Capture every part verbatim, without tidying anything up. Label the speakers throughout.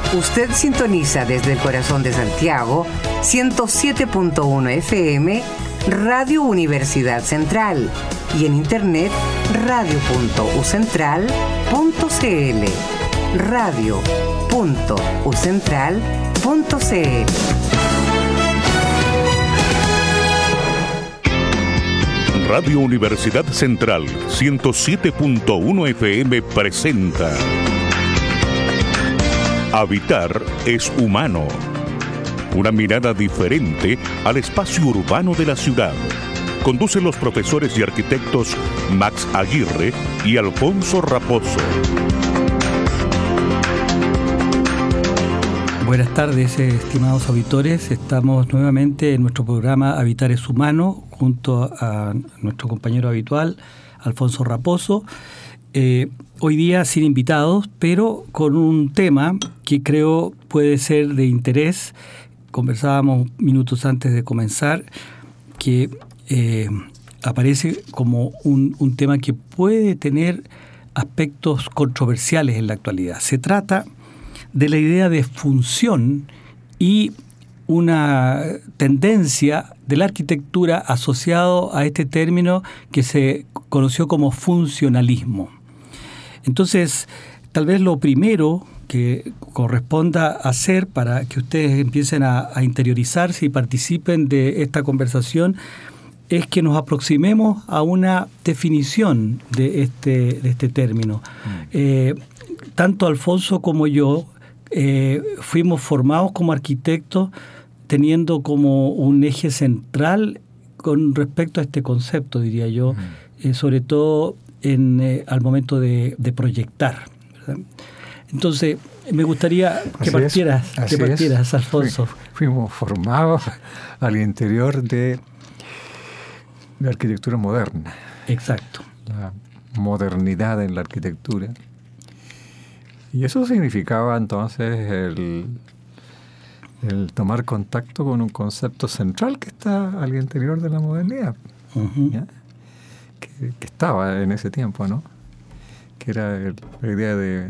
Speaker 1: Usted sintoniza desde el corazón de Santiago ciento siete punto uno F M Radio Universidad Central y en internet radio punto u central punto c l. radio punto u central punto c l.
Speaker 2: Radio Universidad Central ciento siete punto uno F M presenta Habitar es humano. Una mirada diferente al espacio urbano de la ciudad. Conducen los profesores y arquitectos Max Aguirre y Alfonso Raposo.
Speaker 3: Buenas tardes, estimados auditores. Estamos nuevamente en nuestro programa Habitar es humano, junto a nuestro compañero habitual, Alfonso Raposo. Eh, hoy día sin invitados, pero con un tema que creo puede ser de interés. Conversábamos minutos antes de comenzar que eh, aparece como un, un tema que puede tener aspectos controversiales en la actualidad. Se trata de la idea de función y una tendencia de la arquitectura asociado a este término que se conoció como funcionalismo. Entonces, tal vez lo primero que corresponda hacer para que ustedes empiecen a, a interiorizarse y participen de esta conversación es que nos aproximemos a una definición de este, de este término. Mm. Eh, tanto Alfonso como yo eh, fuimos formados como arquitectos teniendo como un eje central con respecto a este concepto, diría yo, mm. eh, sobre todo en eh, al momento de, de proyectar, ¿verdad? Entonces, me gustaría que
Speaker 4: así
Speaker 3: partieras,
Speaker 4: es,
Speaker 3: que partieras, Alfonso.
Speaker 4: Fuimos formados al interior de la arquitectura moderna.
Speaker 3: Exacto.
Speaker 4: La modernidad en la arquitectura. Y eso significaba entonces el, el tomar contacto con un concepto central que está al interior de la modernidad. Uh-huh. ¿Ya? Que, que estaba en ese tiempo, ¿no? Que era el, la idea de,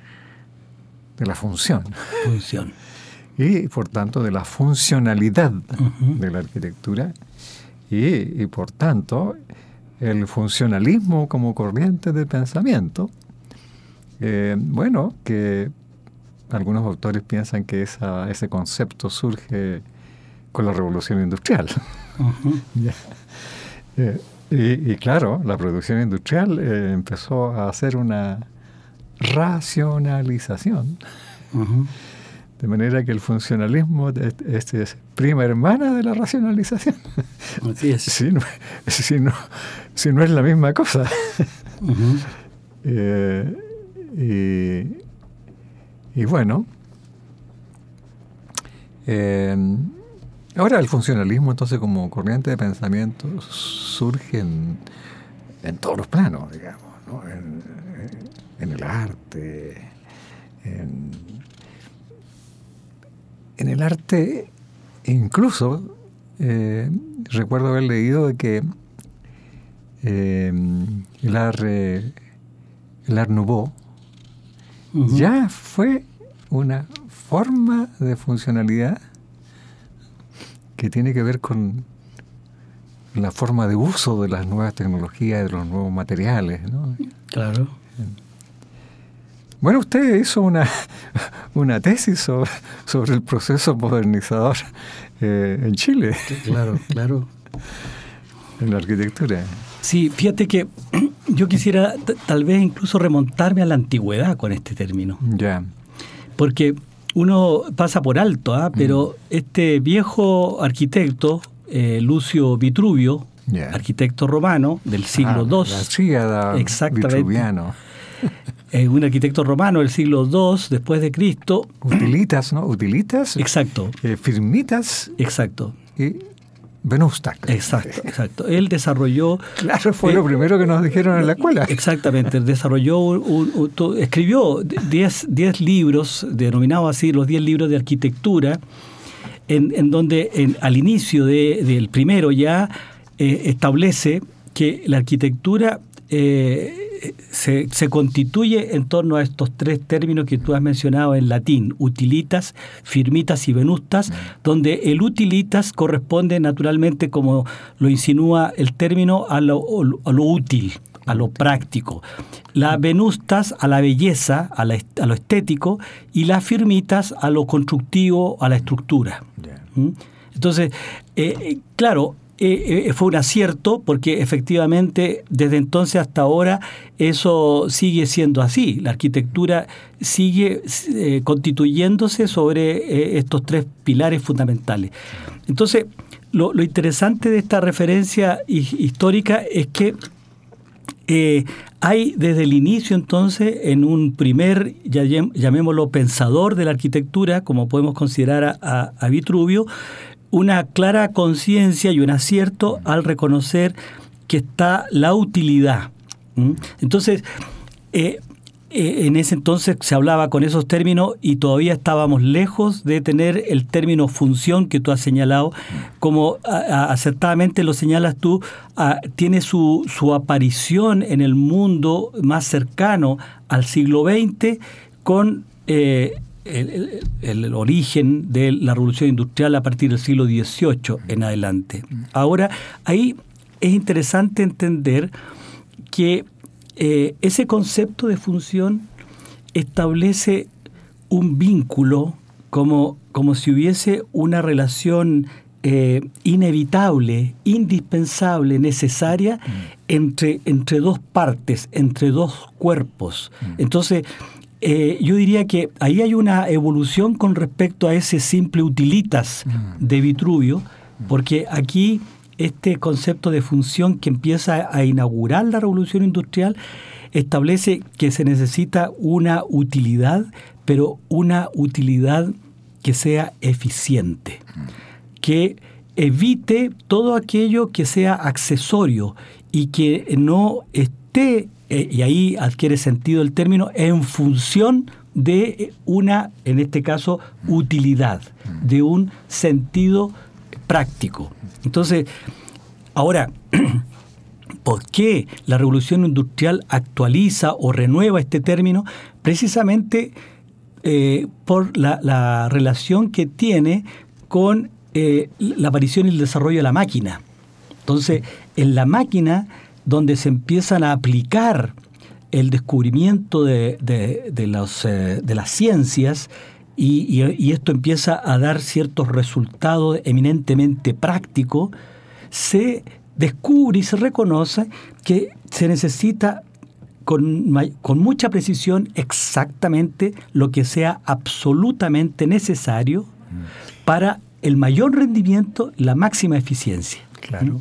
Speaker 4: de la función.
Speaker 3: Función.
Speaker 4: Y, por tanto, de la funcionalidad uh-huh. de la arquitectura y, y, por tanto, el funcionalismo como corriente de pensamiento. Eh, bueno, que algunos autores piensan que esa, ese concepto surge con la Revolución Industrial. Uh-huh. ¿Ya? Eh, Y, y claro, la producción industrial eh, empezó a hacer una racionalización. Uh-huh. De manera que el funcionalismo es, es, es prima hermana de la racionalización.
Speaker 3: Así es.
Speaker 4: Si no, si no, si no es la misma cosa. Uh-huh. eh, y, y bueno, eh, ahora el funcionalismo, entonces, como corriente de pensamiento, surge en, en todos los planos, digamos, ¿no? En, en el arte, en, en el arte, incluso, eh, recuerdo haber leído de que eh, el Art, eh, el Art Nouveau uh-huh. ya fue una forma de funcionalidad que tiene que ver con la forma de uso de las nuevas tecnologías, de los nuevos materiales, ¿no?
Speaker 3: Claro.
Speaker 4: Bueno, usted hizo una, una tesis sobre, sobre el proceso modernizador eh, en Chile.
Speaker 3: Claro, claro.
Speaker 4: En la arquitectura.
Speaker 3: Sí, fíjate que yo quisiera t- tal vez incluso remontarme a la antigüedad con este término.
Speaker 4: Ya.
Speaker 3: Porque uno pasa por alto, ¿eh? Pero mm. este viejo arquitecto, eh, Lucio Vitruvio, yeah. arquitecto romano del siglo segundo.
Speaker 4: Ah, la tríada vitruviano.
Speaker 3: Eh, un arquitecto romano del siglo segundo después de Cristo.
Speaker 4: Utilitas, ¿no? Utilitas.
Speaker 3: Exacto.
Speaker 4: Eh, firmitas.
Speaker 3: Exacto.
Speaker 4: Y Venustak.
Speaker 3: Exacto, exacto. Él desarrolló...
Speaker 4: Claro, fue
Speaker 3: eh,
Speaker 4: lo primero que nos dijeron en la escuela.
Speaker 3: Exactamente. Desarrolló, un, un, un, escribió diez libros, denominados así, los diez libros de arquitectura, en, en donde en, al inicio de, del primero ya eh, establece que la arquitectura eh, se, se constituye en torno a estos tres términos que tú has mencionado en latín, utilitas, firmitas y venustas, mm. donde el utilitas corresponde naturalmente, como lo insinúa el término, a lo, a lo útil, a lo práctico. Las venustas a la belleza, a, la, a lo estético, y las firmitas a lo constructivo, a la estructura. Yeah. ¿Mm? Entonces, eh, claro, eh, eh, fue un acierto porque efectivamente desde entonces hasta ahora eso sigue siendo así. La arquitectura sigue eh, constituyéndose sobre eh, estos tres pilares fundamentales. Entonces, lo, lo interesante de esta referencia histórica es que Eh, hay desde el inicio entonces en un primer, llamémoslo pensador de la arquitectura, como podemos considerar a, a, a Vitruvio, una clara conciencia y un acierto al reconocer que está la utilidad. ¿Mm? Entonces, eh, eh, en ese entonces se hablaba con esos términos y todavía estábamos lejos de tener el término función que tú has señalado, como a, a, acertadamente lo señalas tú, a, tiene su, su aparición en el mundo más cercano al siglo veinte con eh, el, el, el origen de la revolución industrial a partir del siglo dieciocho en adelante. Ahora, ahí es interesante entender que Eh, ese concepto de función establece un vínculo como, como si hubiese una relación eh, inevitable, indispensable, necesaria mm. entre, entre dos partes, entre dos cuerpos. Mm. Entonces, eh, yo diría que ahí hay una evolución con respecto a ese simple utilitas mm. de Vitruvio, porque aquí este concepto de función que empieza a inaugurar la revolución industrial establece que se necesita una utilidad, pero una utilidad que sea eficiente, que evite todo aquello que sea accesorio y que no esté, y ahí adquiere sentido el término, en función de una, en este caso, utilidad, de un sentido práctico. Entonces, ahora, ¿por qué la revolución industrial actualiza o renueva este término? Precisamente eh, por la, la relación que tiene con eh, la aparición y el desarrollo de la máquina. Entonces, en la máquina, donde se empiezan a aplicar el descubrimiento de, de, de, los, eh, de las ciencias, Y, y, y esto empieza a dar ciertos resultados eminentemente prácticos, se descubre y se reconoce que se necesita con, con mucha precisión exactamente lo que sea absolutamente necesario para el mayor rendimiento, la máxima eficiencia.
Speaker 4: Claro.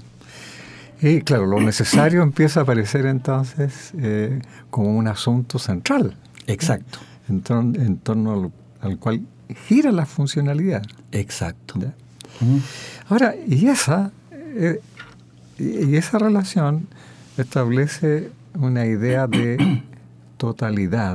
Speaker 4: Y claro, lo necesario empieza a aparecer entonces eh, como un asunto central.
Speaker 3: Exacto.
Speaker 4: En, torno, en torno al al cual gira la funcionalidad.
Speaker 3: Exacto.
Speaker 4: Uh-huh. Ahora, y esa, eh, y esa relación establece una idea de totalidad.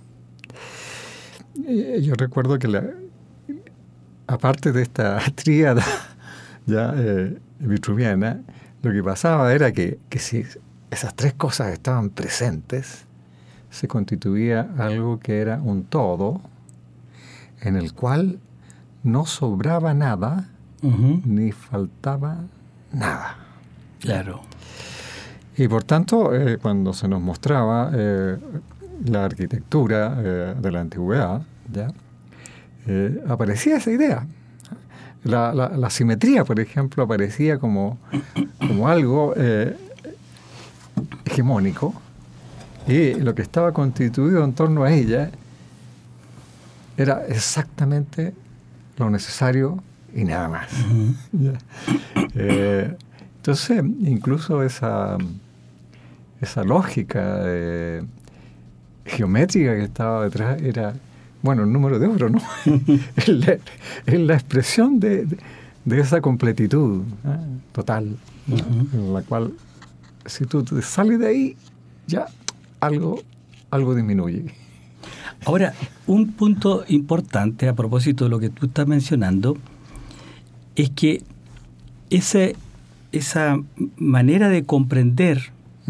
Speaker 4: Eh, yo recuerdo que, la, aparte de esta tríada ya eh, vitruviana, lo que pasaba era que, que si esas tres cosas estaban presentes, se constituía algo que era un todo, en el cual no sobraba nada, uh-huh. ni faltaba nada.
Speaker 3: Claro.
Speaker 4: Y por tanto, eh, cuando se nos mostraba eh, la arquitectura eh, de la antigüedad, ¿ya? Eh, aparecía esa idea. La, la, la simetría, por ejemplo, aparecía como, como algo eh, hegemónico, y lo que estaba constituido en torno a ella era exactamente lo necesario y nada más. Uh-huh. eh, entonces, incluso esa, esa lógica eh, geométrica que estaba detrás era, bueno, el número de oro, ¿no? es, la, es la expresión de, de, de esa completitud ¿eh? total, ¿no? Uh-huh. En la cual, si tú te sales de ahí, ya algo, algo disminuye.
Speaker 3: Ahora, un punto importante a propósito de lo que tú estás mencionando es que ese, esa manera de comprender mm.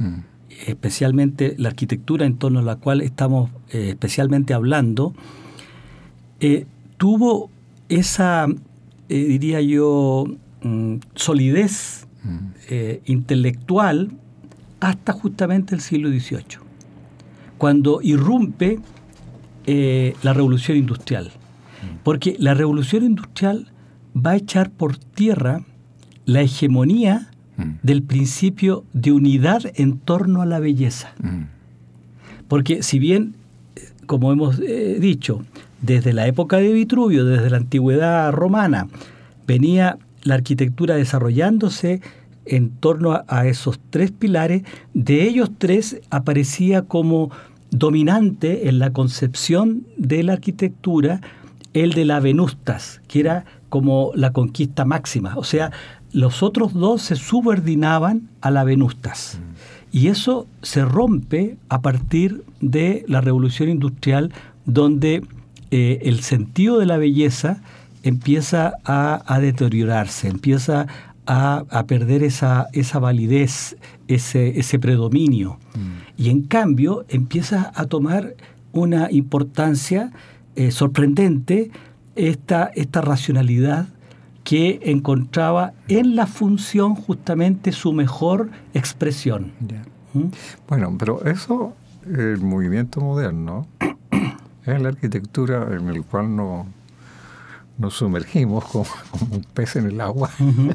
Speaker 3: especialmente la arquitectura en torno a la cual estamos eh, especialmente hablando, eh, tuvo esa, eh, diría yo, mm, solidez eh, intelectual hasta justamente el siglo dieciocho, cuando irrumpe eh, la revolución industrial. Porque la revolución industrial va a echar por tierra la hegemonía del principio de unidad en torno a la belleza. Porque si bien, como hemos eh, dicho, desde la época de Vitruvio, desde la antigüedad romana, venía la arquitectura desarrollándose en torno a, a esos tres pilares, de ellos tres aparecía como dominante en la concepción de la arquitectura el de la Venustas, que era como la conquista máxima. O sea, los otros dos se subordinaban a la Venustas. Mm. Y eso se rompe a partir de la Revolución Industrial, donde eh, el sentido de la belleza empieza a, a deteriorarse, empieza a, a perder esa, esa validez, ese, ese predominio. Mm. Y en cambio empieza a tomar una importancia eh, sorprendente esta, esta racionalidad que encontraba en la función justamente su mejor expresión.
Speaker 4: Yeah. ¿Mm? Bueno, pero eso, el movimiento moderno, es la arquitectura en el cual no, nos sumergimos como, como un pez en el agua. Uh-huh.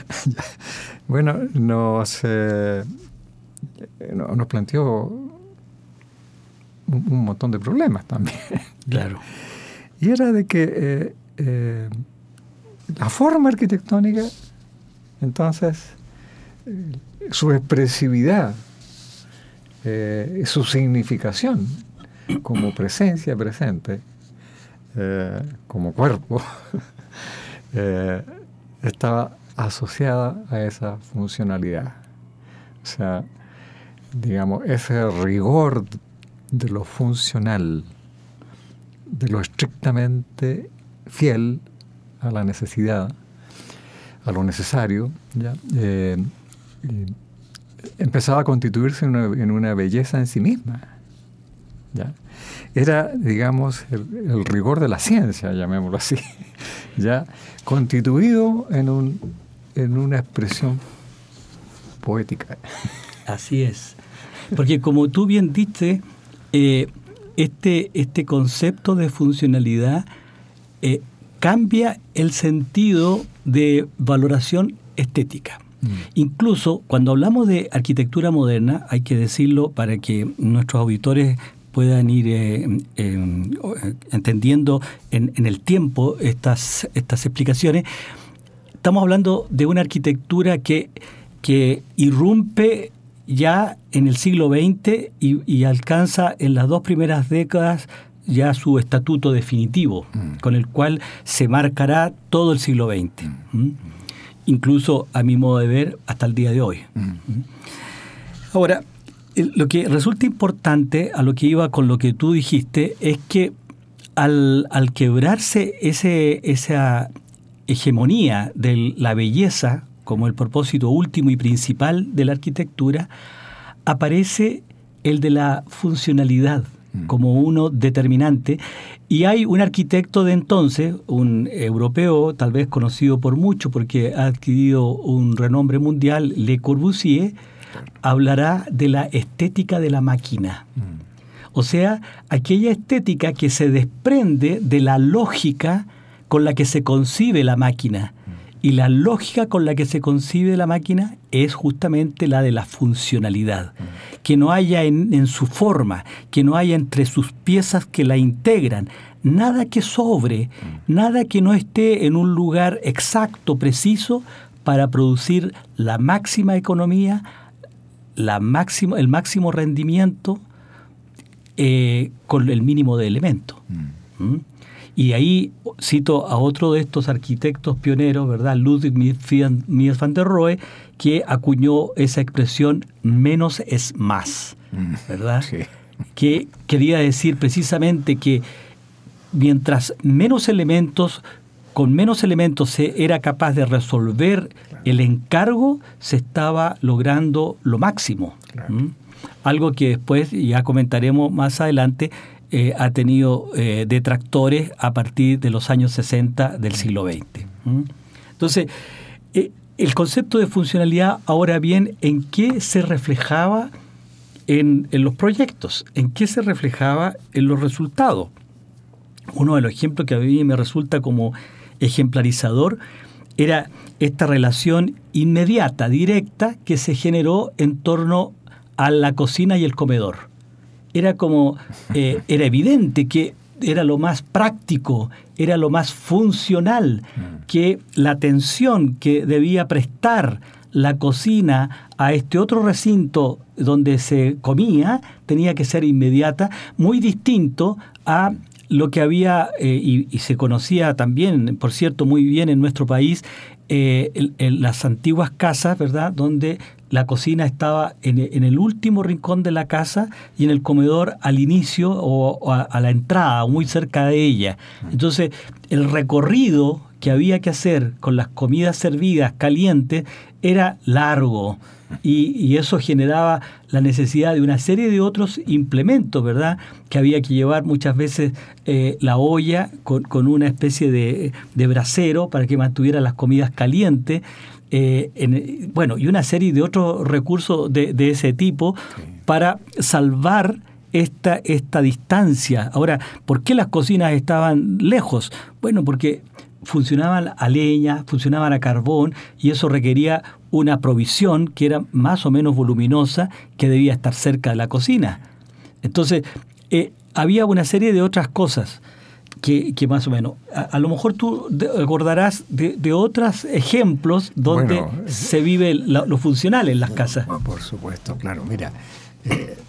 Speaker 4: Bueno, nos, eh, nos planteó un, un montón de problemas también.
Speaker 3: Claro.
Speaker 4: Y era de que eh, eh, la forma arquitectónica, entonces, eh, su expresividad, eh, su significación como presencia presente, eh, como cuerpo, eh, estaba asociada a esa funcionalidad. O sea, digamos, ese rigor de lo funcional, de lo estrictamente fiel a la necesidad, a lo necesario, ¿ya? Eh, eh, empezaba a constituirse en una, en una belleza en sí misma, ¿ya? Era, digamos, el, el rigor de la ciencia, llamémoslo así, ya constituido en, un, en una expresión poética.
Speaker 3: Así es. Porque como tú bien diste, eh, este, este concepto de funcionalidad eh, cambia el sentido de valoración estética. Mm. Incluso cuando hablamos de arquitectura moderna, hay que decirlo para que nuestros auditores puedan ir eh, eh, entendiendo en, en el tiempo estas, estas explicaciones. Estamos hablando de una arquitectura que, que irrumpe ya en el siglo veinte y, y alcanza en las dos primeras décadas ya su estatuto definitivo, mm. con el cual se marcará todo el siglo veinte. Mm. ¿Mm? Incluso, a mi modo de ver, hasta el día de hoy. Mm. ¿Mm? Ahora, lo que resulta importante, a lo que iba con lo que tú dijiste, es que al, al quebrarse ese, esa hegemonía de la belleza como el propósito último y principal de la arquitectura, aparece el de la funcionalidad como uno determinante. Y hay un arquitecto de entonces, un europeo, tal vez conocido por mucho porque ha adquirido un renombre mundial, Le Corbusier, hablará de la estética de la máquina. Mm. O sea, aquella estética que se desprende de la lógica con la que se concibe la máquina. Mm. Y la lógica con la que se concibe la máquina es justamente la de la funcionalidad. Mm. Que no haya en, en su forma, que no haya entre sus piezas que la integran, nada que sobre, mm. nada que no esté en un lugar exacto, preciso, para producir la máxima economía, la máximo, el máximo rendimiento eh, con el mínimo de elementos. Mm. ¿Mm? Y ahí cito a otro de estos arquitectos pioneros, ¿verdad? Ludwig Mies van der Rohe, que acuñó esa expresión menos es más, ¿verdad? Sí. Que quería decir precisamente que mientras menos elementos, con menos elementos se era capaz de resolver claro. el encargo, se estaba logrando lo máximo. Claro. ¿Mm? algo que después, ya comentaremos más adelante, eh, ha tenido eh, detractores a partir de los años sesenta del siglo veinte. ¿Mm? Entonces, eh, el concepto de funcionalidad, ahora bien, ¿en qué se reflejaba en, en los proyectos? ¿En qué se reflejaba en los resultados? Uno de los ejemplos que a mí me resulta como ejemplarizador era esta relación inmediata, directa, que se generó en torno a la cocina y el comedor. Era como, eh, era evidente que era lo más práctico, era lo más funcional, que la atención que debía prestar la cocina a este otro recinto donde se comía tenía que ser inmediata, muy distinto a lo que había, eh, y, y se conocía también, por cierto, muy bien en nuestro país, eh, en, en las antiguas casas, ¿verdad?, donde la cocina estaba en, en el último rincón de la casa y en el comedor al inicio o, o a, a la entrada, muy cerca de ella. Entonces, el recorrido que había que hacer con las comidas servidas calientes era largo. Y, y eso generaba la necesidad de una serie de otros implementos, ¿verdad? Que había que llevar muchas veces eh, la olla con, con una especie de, de brasero para que mantuviera las comidas calientes. Eh, en, bueno, y una serie de otros recursos de, de ese tipo sí. para salvar esta, esta distancia. Ahora, ¿por qué las cocinas estaban lejos? Bueno, porque funcionaban a leña, funcionaban a carbón, y eso requería una provisión que era más o menos voluminosa, que debía estar cerca de la cocina. Entonces, eh, había una serie de otras cosas que, que más o menos... A, a lo mejor tú acordarás de, de otros ejemplos donde bueno, se vive la, lo funcional en las casas.
Speaker 4: Por supuesto, claro. Mira, eh,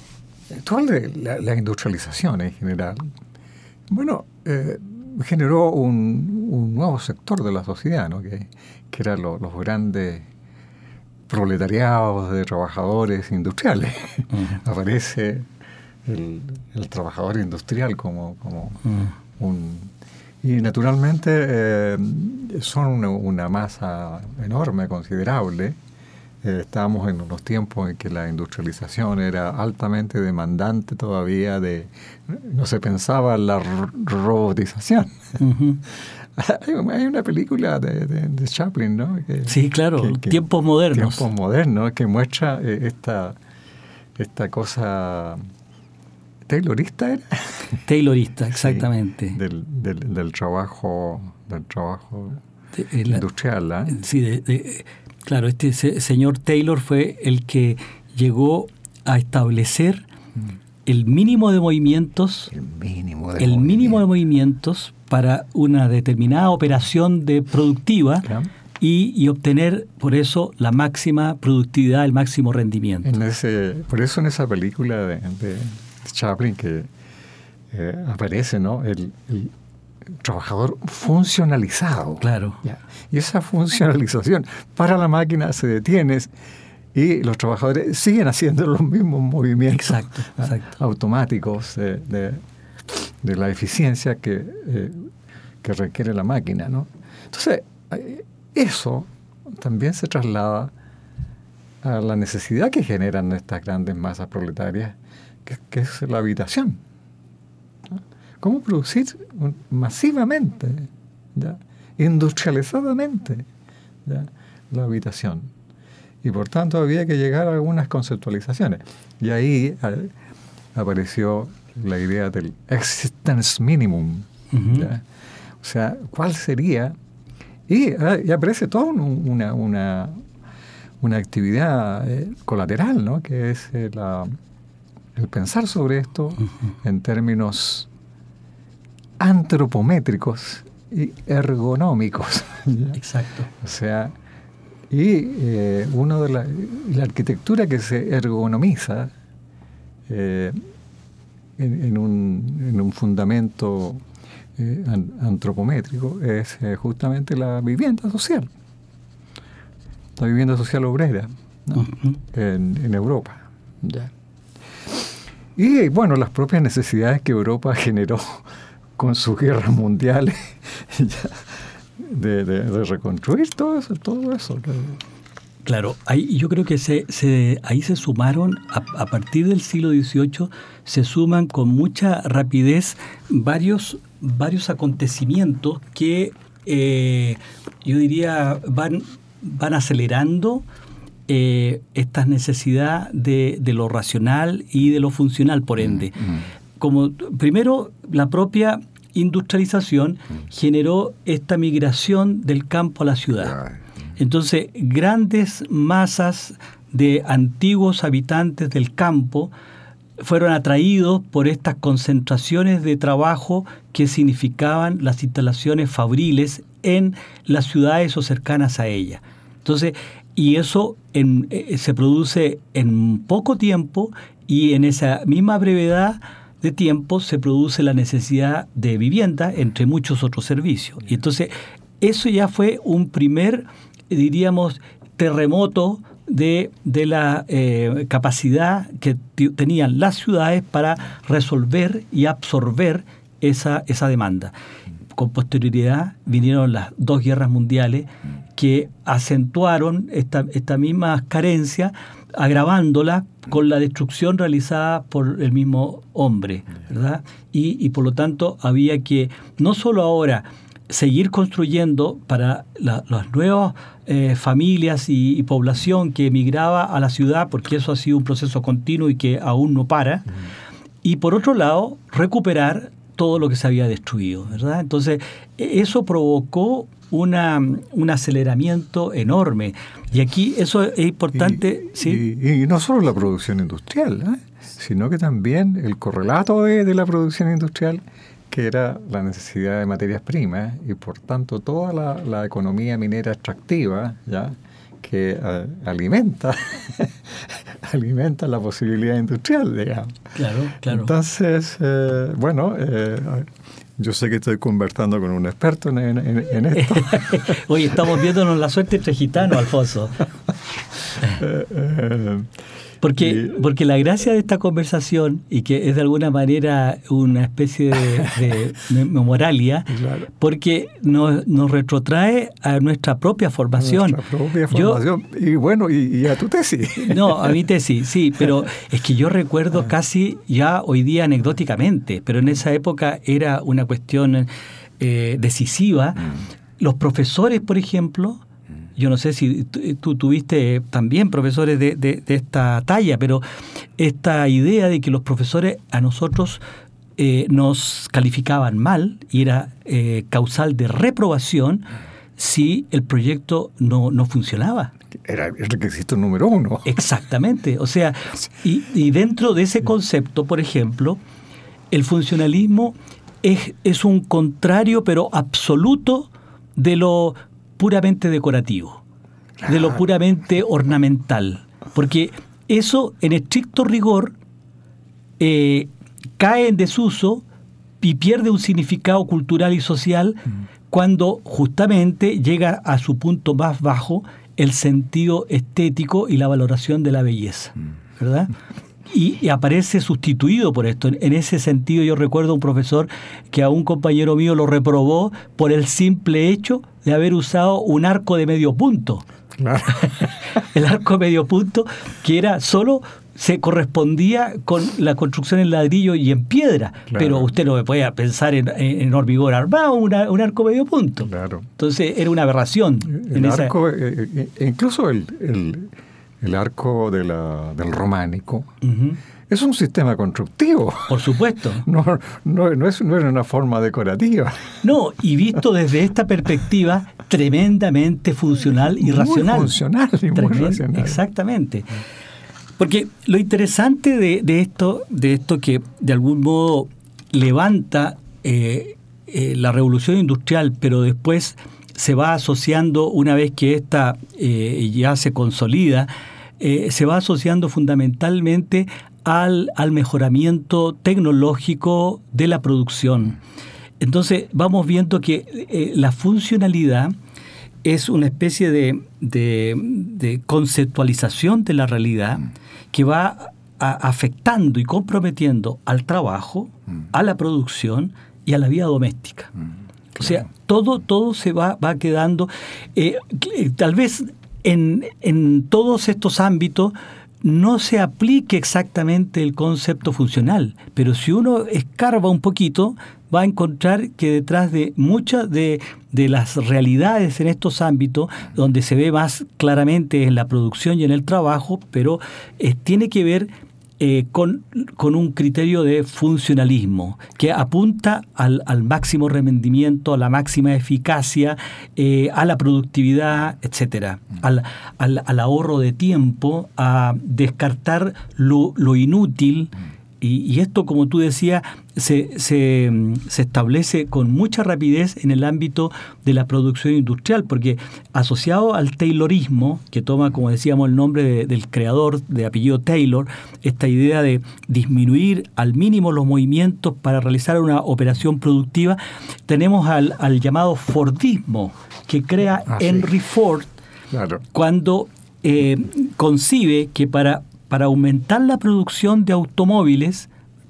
Speaker 4: toda la, la industrialización en general, bueno... Eh, generó un, un nuevo sector de la sociedad, ¿no? que, que eran lo, los grandes proletariados de trabajadores industriales. Uh-huh. Aparece el, el trabajador industrial como, como uh-huh. un... Y naturalmente eh, son una, una masa enorme, considerable. Eh, estábamos en unos tiempos en que la industrialización era altamente demandante todavía de... No se pensaba en la r- robotización. Uh-huh. hay, hay una película de, de, de Chaplin, ¿no? Que,
Speaker 3: sí, claro, que, que, tiempos modernos.
Speaker 4: Tiempos modernos, que muestra eh, esta, esta cosa... ¿Taylorista era?
Speaker 3: Taylorista, exactamente.
Speaker 4: Sí, del, del, del trabajo, del trabajo de, la, industrial, ¿eh?
Speaker 3: Sí, de... de Claro, este señor Taylor fue el que llegó a establecer el mínimo de movimientos,
Speaker 4: el mínimo de,
Speaker 3: el
Speaker 4: movimiento.
Speaker 3: mínimo de movimientos para una determinada operación de productiva claro. y, y obtener por eso la máxima productividad, el máximo rendimiento.
Speaker 4: En ese, por eso en esa película de, de Chaplin que eh, aparece, ¿no? El, el trabajador funcionalizado.
Speaker 3: Claro.
Speaker 4: Ya. Y esa funcionalización para la máquina se detiene y los trabajadores siguen haciendo los mismos movimientos
Speaker 3: exacto, exacto.
Speaker 4: automáticos de, de, de la eficiencia que, eh, que requiere la máquina, ¿no? Entonces, eso también se traslada a la necesidad que generan estas grandes masas proletarias, que, que es la habitación. ¿Cómo producir masivamente, ¿ya? industrializadamente, ¿ya? la habitación? Y por tanto había que llegar a algunas conceptualizaciones. Y ahí a, apareció la idea del existence minimum. Uh-huh. ¿ya? O sea, ¿cuál sería? Y, y aparece toda un, una, una, una actividad eh, colateral, ¿no? que es eh, la, el pensar sobre esto uh-huh. en términos antropométricos y ergonómicos. ¿ya?
Speaker 3: Exacto.
Speaker 4: O sea, y eh, uno de la, la arquitectura que se ergonomiza eh, en, en, un, en un fundamento eh, an, antropométrico es eh, justamente la vivienda social. La vivienda social obrera, ¿no? uh-huh. en, en Europa. ¿ya? Y bueno, las propias necesidades que Europa generó con sus guerras mundiales, ya, de, de, de reconstruir todo eso, todo eso.
Speaker 3: Claro, ahí, yo creo que se, se, ahí se sumaron, a, a partir del siglo dieciocho, se suman con mucha rapidez varios, varios acontecimientos que eh, yo diría van, van acelerando eh, esta necesidad de, de lo racional y de lo funcional, por ende. Mm. Como primero, la propia industrialización mm. generó esta migración del campo a la ciudad. Ay. Entonces, grandes masas de antiguos habitantes del campo fueron atraídos por estas concentraciones de trabajo que significaban las instalaciones fabriles en las ciudades o cercanas a ellas. Entonces, y eso en, eh, se produce en poco tiempo, y en esa misma brevedad de tiempo se produce la necesidad de vivienda, entre muchos otros servicios. Y entonces, eso ya fue un primer, diríamos, terremoto de, de la eh, capacidad que t- tenían las ciudades para resolver y absorber esa, esa demanda. Con posterioridad vinieron las dos guerras mundiales que acentuaron esta, esta misma carencia, agravándola con la destrucción realizada por el mismo hombre, ¿verdad? Y, y por lo tanto había que no solo ahora seguir construyendo para la, las nuevas eh, familias y, y población que emigraba a la ciudad, porque eso ha sido un proceso continuo y que aún no para, uh-huh. y por otro lado, recuperar todo lo que se había destruido, ¿verdad? Entonces, eso provocó una, un aceleramiento enorme. Y aquí eso es importante.
Speaker 4: Y,
Speaker 3: ¿sí?
Speaker 4: y, y no solo la producción industrial, ¿eh? sino que también el correlato de, de la producción industrial, que era la necesidad de materias primas, y por tanto toda la, la economía minera extractiva, ¿ya? que uh, alimenta alimenta la posibilidad industrial, digamos.
Speaker 3: Claro, claro.
Speaker 4: Entonces, eh, bueno, eh, yo sé que estoy conversando con un experto en, en, en esto.
Speaker 3: Oye, estamos viéndonos la suerte entre gitanos, Alfonso.
Speaker 4: eh, eh,
Speaker 3: Porque,
Speaker 4: y,
Speaker 3: porque la gracia de esta conversación, y que es de alguna manera una especie de, de memoralia, claro. porque nos, nos retrotrae a nuestra propia formación.
Speaker 4: Nuestra propia formación. Yo, y bueno, y, y a tu tesis.
Speaker 3: No, a mi tesis, sí, pero es que yo recuerdo ah. casi ya hoy día anecdóticamente, pero en esa época era una cuestión eh, decisiva. Mm. Los profesores, por ejemplo, yo no sé si tú tuviste también profesores de, de, de esta talla, pero esta idea de que los profesores a nosotros eh, nos calificaban mal y era eh, causal de reprobación si el proyecto no, no funcionaba.
Speaker 4: Era el requisito número uno.
Speaker 3: Exactamente. O sea, y, y dentro de ese concepto, por ejemplo, el funcionalismo es, es un contrario, pero absoluto, de lo puramente decorativo, claro. de lo puramente ornamental, porque eso en estricto rigor eh, cae en desuso y pierde un significado cultural y social mm. cuando justamente llega a su punto más bajo el sentido estético y la valoración de la belleza, ¿verdad? Y, y aparece sustituido por esto. En ese sentido, yo recuerdo a un profesor que a un compañero mío lo reprobó por el simple hecho de haber usado un arco de medio punto. Claro. El arco de medio punto, que era solo se correspondía con la construcción en ladrillo y en piedra. Claro. Pero usted no me puede pensar en, en hormigón armado, una, un arco medio punto.
Speaker 4: Claro.
Speaker 3: Entonces era una aberración.
Speaker 4: El en arco, esa... eh, incluso el, el, el arco de la, del románico, uh-huh. es un sistema constructivo.
Speaker 3: Por supuesto.
Speaker 4: No, no, no, es, no es una forma decorativa.
Speaker 3: No, y visto desde esta perspectiva, tremendamente funcional y
Speaker 4: muy
Speaker 3: racional.
Speaker 4: Funcional y muy Tremend, racional.
Speaker 3: Exactamente. Porque lo interesante de, de esto, de esto que de algún modo levanta eh, eh, la revolución industrial, pero después se va asociando, una vez que esta eh, ya se consolida, eh, se va asociando fundamentalmente al, al mejoramiento tecnológico de la producción. Entonces vamos viendo que eh, la funcionalidad es una especie de, de, de conceptualización de la realidad que va a, afectando y comprometiendo al trabajo, a la producción y a la vida doméstica. Claro. O sea, todo, todo se va, va quedando... Eh, tal vez en, en todos estos ámbitos no se aplique exactamente el concepto funcional, pero si uno escarba un poquito, va a encontrar que detrás de muchas de, de las realidades en estos ámbitos, donde se ve más claramente en la producción y en el trabajo, pero eh, tiene que ver eh, con, con un criterio de funcionalismo, que apunta al, al máximo rendimiento, a la máxima eficacia, eh, a la productividad, etcétera, al, al, al ahorro de tiempo, a descartar lo, lo inútil. Y, y esto, como tú decías, se, se, se establece con mucha rapidez en el ámbito de la producción industrial, porque asociado al taylorismo, que toma, como decíamos, el nombre de, del creador de apellido Taylor, esta idea de disminuir al mínimo los movimientos para realizar una operación productiva, tenemos al, al llamado Fordismo, que crea ah, Henry sí. Ford, claro. cuando eh, concibe que para Para aumentar la producción de automóviles,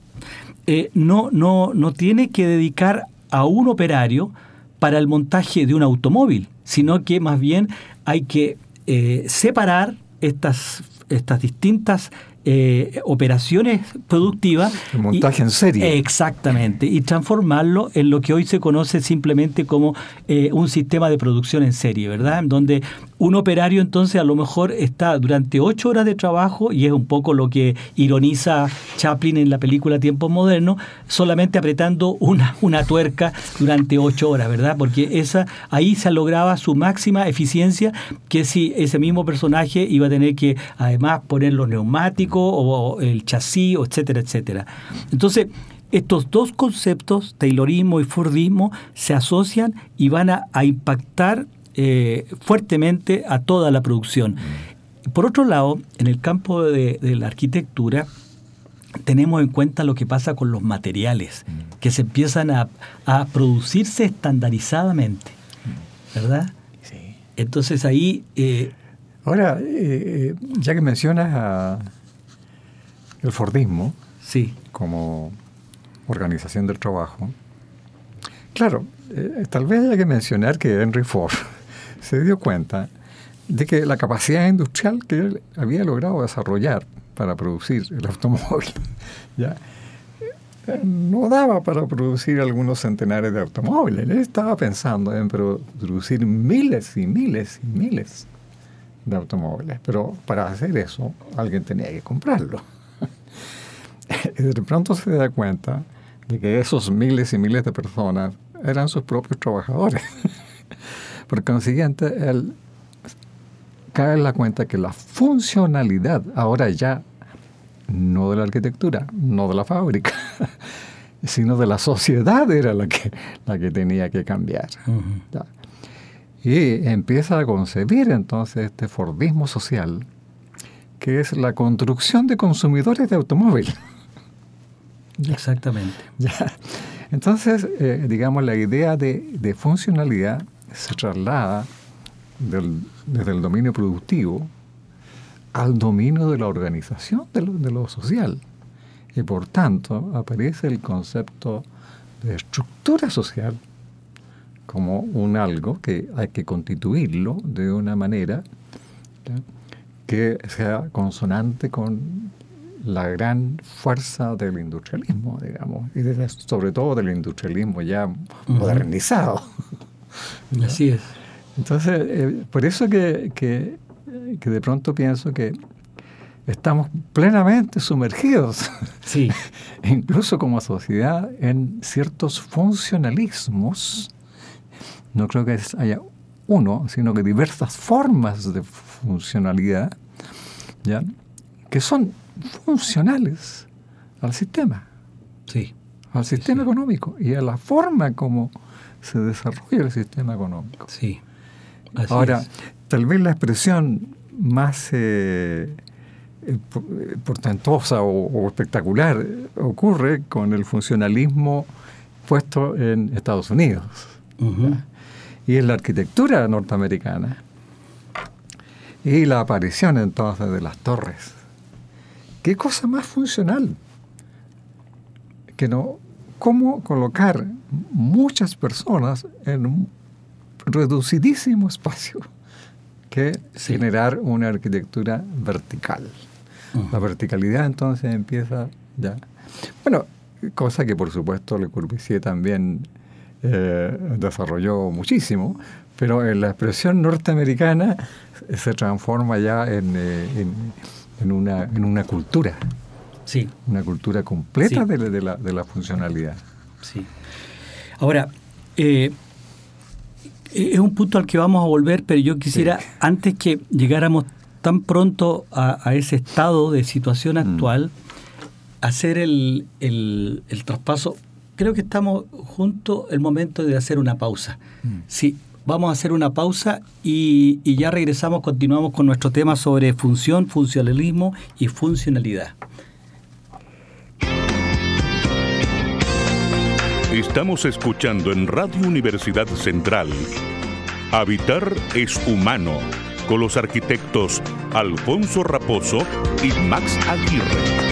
Speaker 3: eh, no, no, no tiene que dedicar a un operario para el montaje de un automóvil, sino que más bien hay que eh, separar estas, estas distintas eh, operaciones productivas.
Speaker 4: El montaje y, en serie.
Speaker 3: Exactamente, y transformarlo en lo que hoy se conoce simplemente como eh, un sistema de producción en serie, ¿verdad? Donde un operario entonces a lo mejor está durante ocho horas de trabajo, y es un poco lo que ironiza Chaplin en la película Tiempos Modernos, solamente apretando una, una tuerca durante ocho horas, ¿verdad? Porque esa ahí se lograba su máxima eficiencia, que si ese mismo personaje iba a tener que además poner los neumáticos o el chasis, etcétera, etcétera. Entonces, estos dos conceptos, taylorismo y fordismo, se asocian y van a, a impactar Eh, fuertemente a toda la producción. Por otro lado, en el campo de, de la arquitectura, tenemos en cuenta lo que pasa con los materiales, que se empiezan a, a producirse estandarizadamente, ¿verdad?
Speaker 4: Sí.
Speaker 3: Entonces ahí... Eh,
Speaker 4: Ahora, eh, ya que mencionas a el Fordismo
Speaker 3: sí.
Speaker 4: como organización del trabajo, claro, eh, tal vez haya que mencionar que Henry Ford se dio cuenta de que la capacidad industrial que él había logrado desarrollar para producir el automóvil ya no daba para producir algunos centenares de automóviles. Él estaba pensando en producir miles y miles y miles de automóviles, pero para hacer eso alguien tenía que comprarlo. Y de pronto se da cuenta de que esos miles y miles de personas eran sus propios trabajadores. Por consiguiente, él cae en la cuenta que la funcionalidad, ahora ya no de la arquitectura, no de la fábrica, sino de la sociedad, era la que, la que tenía que cambiar. Uh-huh. Y empieza a concebir entonces este Fordismo social, que es la construcción de consumidores de automóviles.
Speaker 3: Exactamente.
Speaker 4: Ya. Entonces, eh, digamos, la idea de, de funcionalidad se traslada del, desde el dominio productivo al dominio de la organización de lo, de lo social. Y por tanto, aparece el concepto de estructura social como un algo que hay que constituirlo de una manera, ¿ya?, que sea consonante con la gran fuerza del industrialismo, digamos, y de, sobre todo del industrialismo ya uh-huh. modernizado.
Speaker 3: Así es.
Speaker 4: Entonces, eh, por eso que, que, que de pronto pienso que estamos plenamente sumergidos,
Speaker 3: sí.
Speaker 4: incluso como sociedad, en ciertos funcionalismos. No creo que haya uno, sino que diversas formas de funcionalidad, ¿ya?, que son funcionales al sistema,
Speaker 3: sí,
Speaker 4: al sistema
Speaker 3: sí,
Speaker 4: económico y a la forma como se desarrolla el sistema económico.
Speaker 3: Sí. Así
Speaker 4: Ahora,
Speaker 3: es.
Speaker 4: tal vez la expresión más eh, portentosa o, o espectacular ocurre con el funcionalismo puesto en Estados Unidos,
Speaker 3: uh-huh.
Speaker 4: y en la arquitectura norteamericana, y la aparición entonces de las torres. ¿Qué cosa más funcional que no? ¿Cómo colocar muchas personas en un reducidísimo espacio? que
Speaker 3: Sí.
Speaker 4: generar una arquitectura vertical.
Speaker 3: Uh-huh.
Speaker 4: La verticalidad entonces empieza ya. Bueno, cosa que por supuesto Le Corbusier también eh, desarrolló muchísimo, pero en la expresión norteamericana se transforma ya en, eh, en, en, una, en una cultura.
Speaker 3: Sí.
Speaker 4: Una cultura completa
Speaker 3: Sí.
Speaker 4: de, de, la, de la funcionalidad.
Speaker 3: Sí. Ahora, eh, es un punto al que vamos a volver, pero yo quisiera, sí. antes que llegáramos tan pronto a, a ese estado de situación actual, mm. hacer el, el, el traspaso. Creo que estamos junto el momento de hacer una pausa. Mm. Sí, vamos a hacer una pausa y, y ya regresamos, continuamos con nuestro tema sobre función, funcionalismo y funcionalidad.
Speaker 2: Estamos escuchando en Radio Universidad Central Habitar es Humano, con los arquitectos Alfonso Raposo y Max Aguirre.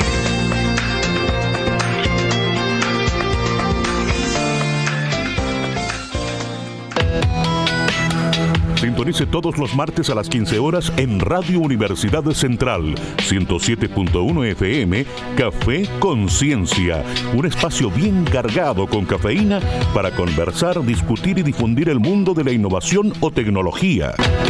Speaker 2: Sintonice todos los martes a las quince horas en Radio Universidad Central, ciento siete punto uno F M, Café Conciencia, un espacio bien cargado con cafeína para conversar, discutir y difundir el mundo de la innovación o tecnología.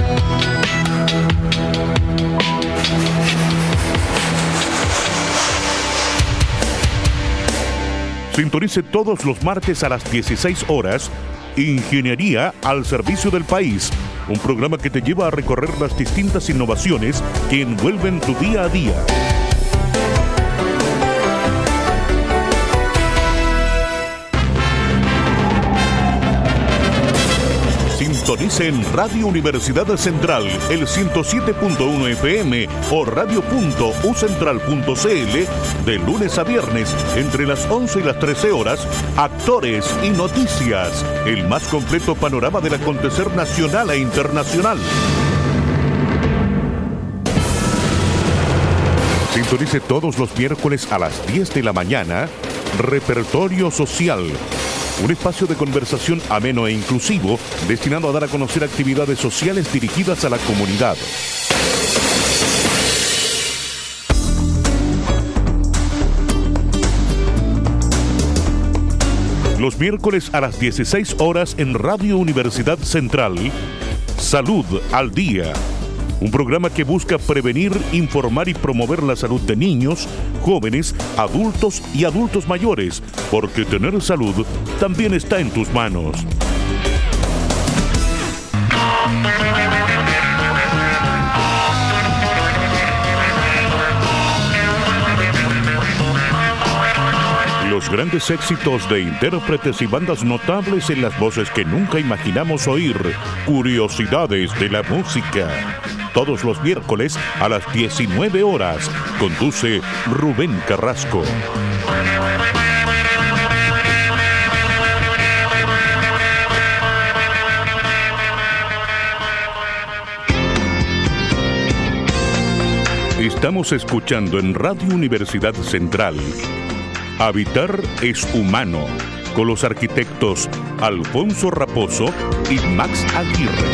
Speaker 2: Sintonice todos los martes a las dieciséis horas, Ingeniería al servicio del país, un programa que te lleva a recorrer las distintas innovaciones que envuelven tu día a día. Sintonice en Radio Universidad Central el ciento siete punto uno F M o radio punto u central punto c l de lunes a viernes entre las once y las trece horas, Actores y Noticias, el más completo panorama del acontecer nacional e internacional. Sintonice todos los miércoles a las diez de la mañana, Repertorio Social, un espacio de conversación ameno e inclusivo destinado a dar a conocer actividades sociales dirigidas a la comunidad. Los miércoles a las dieciséis horas en Radio Universidad Central, Salud al Día, un programa que busca prevenir, informar y promover la salud de niños, jóvenes, adultos y adultos mayores, porque tener salud también está en tus manos. Los grandes éxitos de intérpretes y bandas notables en las voces que nunca imaginamos oír. Curiosidades de la música. Todos los miércoles a las diecinueve horas. Conduce Rubén Carrasco. Estamos escuchando en Radio Universidad Central Habitar es Humano, con los arquitectos Alfonso Raposo y Max Aguirre.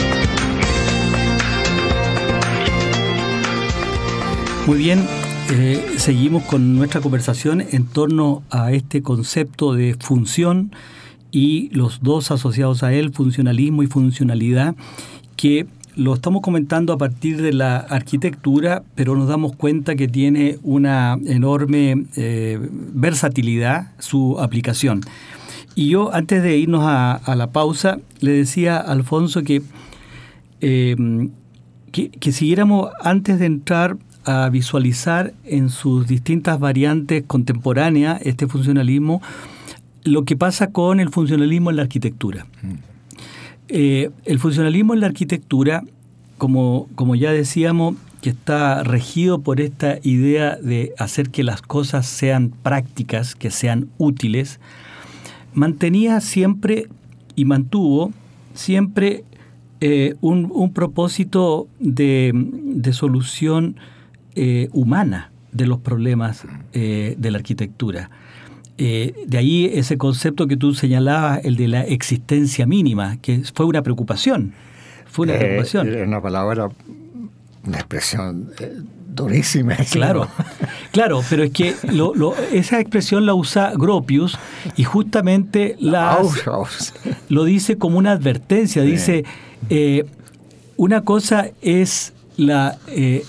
Speaker 3: Muy bien, eh, seguimos con nuestra conversación en torno a este concepto de función y los dos asociados a él, funcionalismo y funcionalidad, que lo estamos comentando a partir de la arquitectura, pero nos damos cuenta que tiene una enorme eh, versatilidad su aplicación. Y yo, antes de irnos a, a la pausa, le decía a Alfonso que, eh, que, que siguiéramos antes de entrar a visualizar en sus distintas variantes contemporáneas este funcionalismo, lo que pasa con el funcionalismo en la arquitectura. Mm. Eh, el funcionalismo en la arquitectura, como, como ya decíamos, que está regido por esta idea de hacer que las cosas sean prácticas, que sean útiles, mantenía siempre y mantuvo siempre eh, un, un propósito de, de solución eh, humana de los problemas eh, de la arquitectura. Eh, de ahí ese concepto que tú señalabas, el de la existencia mínima, que fue una preocupación. Fue una preocupación.
Speaker 4: Eh, una palabra, una expresión eh, durísima.
Speaker 3: Claro, claro, pero es que lo, lo, esa expresión la usa Gropius y justamente las, lo dice como una advertencia. Dice, eh, una cosa es la, eh,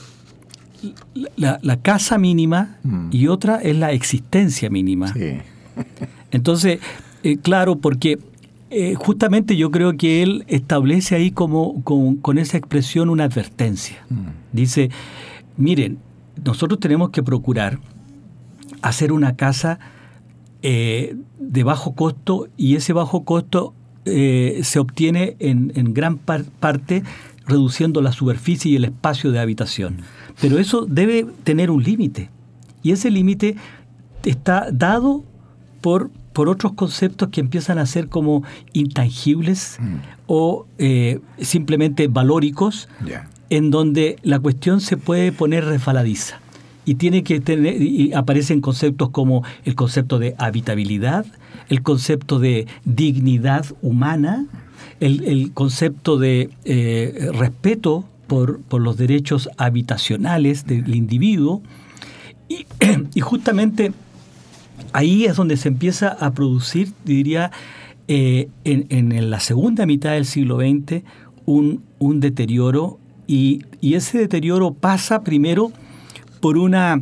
Speaker 3: la, la casa mínima mm. y otra es la existencia mínima. Sí. Entonces, eh, claro, porque eh, justamente yo creo que él establece ahí como con, con esa expresión una advertencia. Mm. Dice, miren, nosotros tenemos que procurar hacer una casa eh, de bajo costo, y ese bajo costo eh, se obtiene en, en gran par- parte reduciendo la superficie y el espacio de habitación. Pero eso debe tener un límite, y ese límite está dado por, por otros conceptos que empiezan a ser como intangibles mm. o eh, simplemente valóricos, yeah. en donde la cuestión se puede poner resbaladiza. Y tiene que tener, y aparecen conceptos como el concepto de habitabilidad, el concepto de dignidad humana, el, el concepto de eh, respeto por, por los derechos habitacionales del individuo. Y, y justamente ahí es donde se empieza a producir, diría, eh, en, en la segunda mitad del siglo veinte, un, un deterioro, y, y ese deterioro pasa primero por una,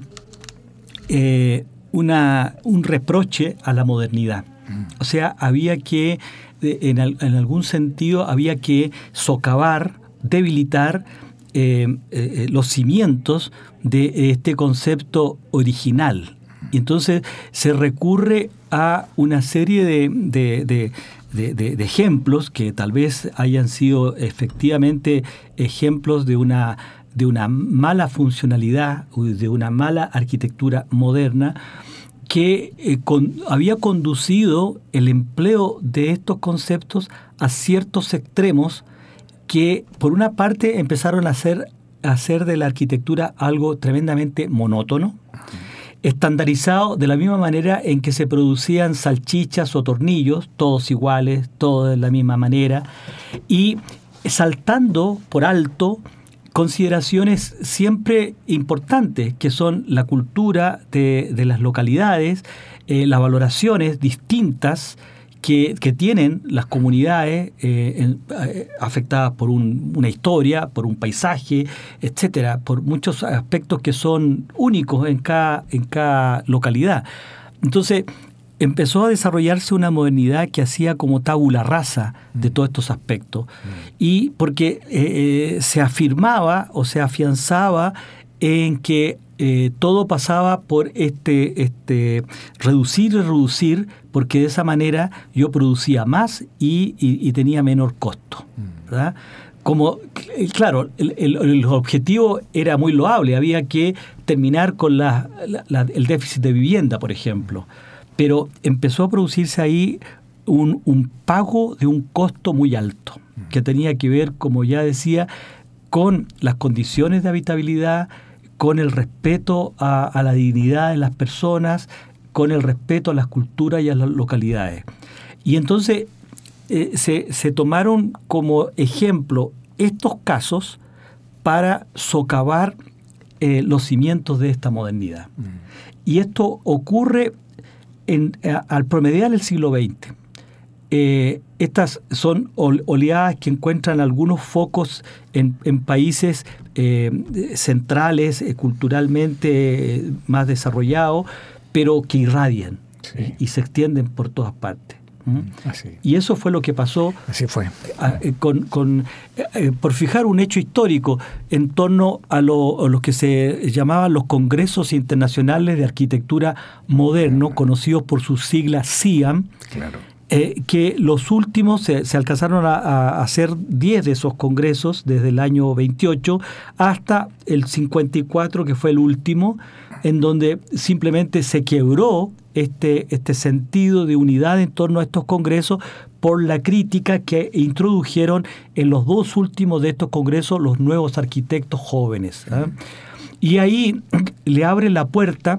Speaker 3: eh, una un reproche a la modernidad. O sea, había que, en, en algún sentido, había que socavar, debilitar eh, eh, los cimientos de este concepto original. Y entonces se recurre a una serie de, de, de, de, de, de ejemplos que tal vez hayan sido efectivamente ejemplos de una, de una mala funcionalidad, de una mala arquitectura moderna, que eh, con, había conducido el empleo de estos conceptos a ciertos extremos que, por una parte, empezaron a hacer, a hacer de la arquitectura algo tremendamente monótono, estandarizado de la misma manera en que se producían salchichas o tornillos, todos iguales, todos de la misma manera, y saltando por alto consideraciones siempre importantes, que son la cultura de, de las localidades, eh, las valoraciones distintas que, que tienen las comunidades eh, en, eh, afectadas por un, una historia, por un paisaje, etcétera, por muchos aspectos que son únicos en cada, en cada localidad. Entonces, empezó a desarrollarse una modernidad que hacía como tabula rasa de todos estos aspectos. Mm. Y porque eh, se afirmaba o se afianzaba en que eh, todo pasaba por este, este reducir y reducir, porque de esa manera yo producía más y, y, y tenía menor costo, ¿verdad? Como, claro, el, el, el objetivo era muy loable, había que terminar con la, la, la, el déficit de vivienda, por ejemplo. Pero empezó a producirse ahí un, un pago de un costo muy alto, que tenía que ver, como ya decía, con las condiciones de habitabilidad, con el respeto a, a la dignidad de las personas, con el respeto a las culturas y a las localidades. Y entonces eh, se, se tomaron como ejemplo estos casos para socavar eh, los cimientos de esta modernidad. Mm. Y esto ocurre En, a, al promediar el siglo veinte. Eh, estas son oleadas que encuentran algunos focos en, en países eh, centrales, eh, culturalmente eh, más desarrollados, pero que irradian, sí. y, y se extienden por todas partes. ¿Mm? Así. Y eso fue lo que pasó.
Speaker 4: Así fue.
Speaker 3: A, con, con, eh, por fijar un hecho histórico en torno a lo, a lo que se llamaban los Congresos Internacionales de Arquitectura Moderno, claro. conocidos por sus siglas C I A M, claro. eh, que los últimos se, se alcanzaron a, a hacer diez de esos congresos desde el año veintiocho hasta el cincuenta y cuatro, que fue el último, en donde simplemente se quebró este, este sentido de unidad en torno a estos congresos por la crítica que introdujeron en los dos últimos de estos congresos los nuevos arquitectos jóvenes, ¿eh? Y ahí le abre la puerta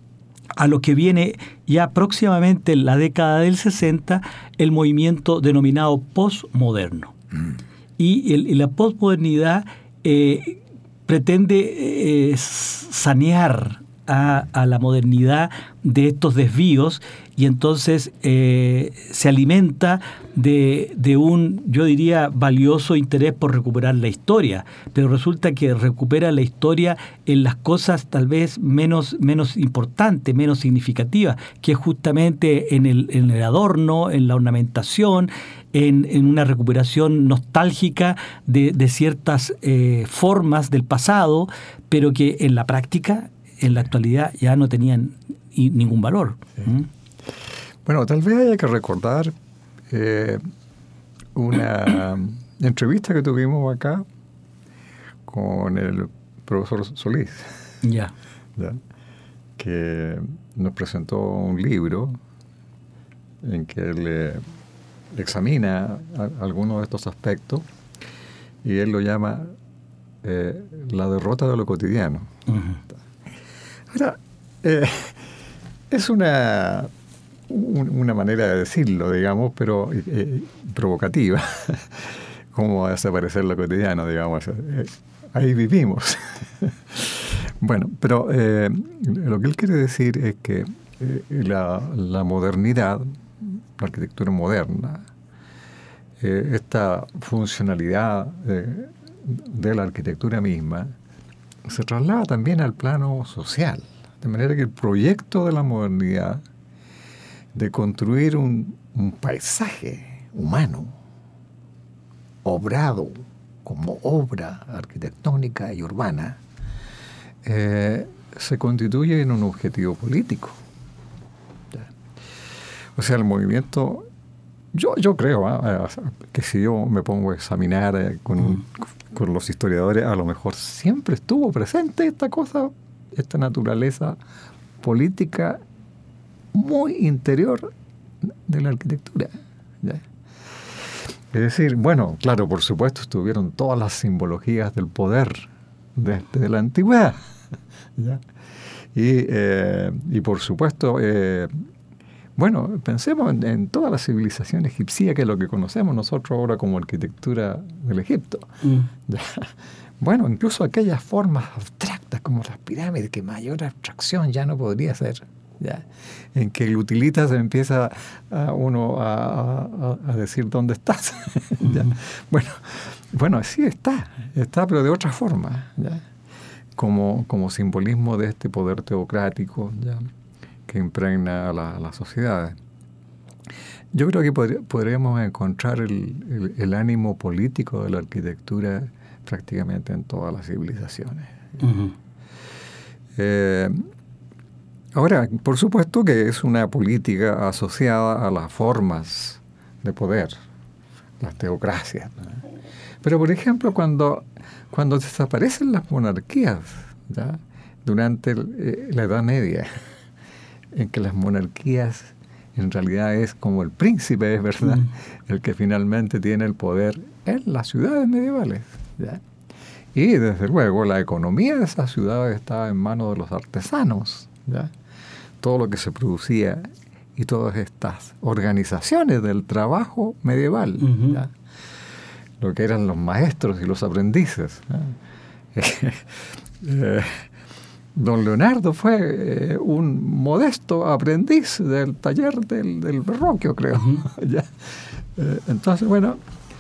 Speaker 3: a lo que viene ya próximamente en la década del sesenta, el movimiento denominado postmoderno. y, el, y la posmodernidad eh, pretende eh, sanear a, a la modernidad de estos desvíos, y entonces eh, se alimenta de, de un, yo diría, valioso interés por recuperar la historia, pero resulta que recupera la historia en las cosas tal vez menos, menos importantes, menos significativas, que es justamente en el, en el adorno, en la ornamentación, en, en una recuperación nostálgica de, de ciertas eh, formas del pasado, pero que en la práctica, en la actualidad, ya no tenían ningún valor.
Speaker 4: Sí. ¿Mm? Bueno, tal vez haya que recordar eh, una entrevista que tuvimos acá con el profesor Solís,
Speaker 3: yeah.
Speaker 4: ¿ya? Que nos presentó un libro en que él eh, examina a, algunos de estos aspectos, y él lo llama eh, la derrota de lo cotidiano. Uh-huh. Ahora, eh, es una... una manera de decirlo, digamos, pero eh, provocativa, como desaparecer lo cotidiano, digamos. Eh, ahí vivimos. Bueno, pero eh, lo que él quiere decir es que eh, la, la modernidad, la arquitectura moderna, eh, esta funcionalidad eh, de la arquitectura misma, se traslada también al plano social, de manera que el proyecto de la modernidad de construir un, un paisaje humano, obrado como obra arquitectónica y urbana, eh, se constituye en un objetivo político. ¿Ya? O sea, el movimiento, yo, yo creo ¿eh? que si yo me pongo a examinar eh, con, con los historiadores, a lo mejor siempre estuvo presente esta cosa, esta naturaleza política muy interior de la arquitectura. ¿Ya? Es decir, bueno, claro, por supuesto estuvieron todas las simbologías del poder desde la antigüedad. ¿Ya? Y, eh, y por supuesto, eh, bueno, pensemos en, en toda la civilización egipcia, que es lo que conocemos nosotros ahora como arquitectura del Egipto. Mm. ¿Ya? Bueno, incluso aquellas formas abstractas como las pirámides, que mayor abstracción ya no podría ser. ¿Ya? En que el utilita se empieza a uno a, a, a decir dónde estás. ¿Ya? Bueno, bueno, sí está, está, pero de otra forma, ¿ya? Como, como simbolismo de este poder teocrático, ¿ya? Que impregna a, la, a las sociedades. Yo creo que podría, podríamos encontrar el, el, el ánimo político de la arquitectura prácticamente en todas las civilizaciones. Uh-huh. Eh, Ahora, por supuesto que es una política asociada a las formas de poder, las teocracias, ¿no? Pero, por ejemplo, cuando, cuando desaparecen las monarquías, ¿ya? Durante el, eh, la Edad Media, en que las monarquías en realidad es como el príncipe, es verdad, mm. el que finalmente tiene el poder en las ciudades medievales, ¿ya? Y, desde luego, la economía de esas ciudades estaba en manos de los artesanos, ¿ya? Todo lo que se producía y todas estas organizaciones del trabajo medieval, uh-huh. ¿ya? Lo que eran los maestros y los aprendices. eh, don Leonardo fue eh, un modesto aprendiz del taller del, del Verrocchio, creo. Uh-huh. ¿Ya? Eh, entonces, bueno,